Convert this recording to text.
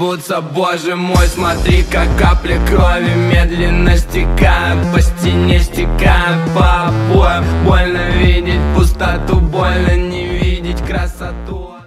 рвутся, боже мой. Смотри, как капли крови медленно стекают по стене, стекают по обоям. Больно видеть пустоту, больно не видеть красоту.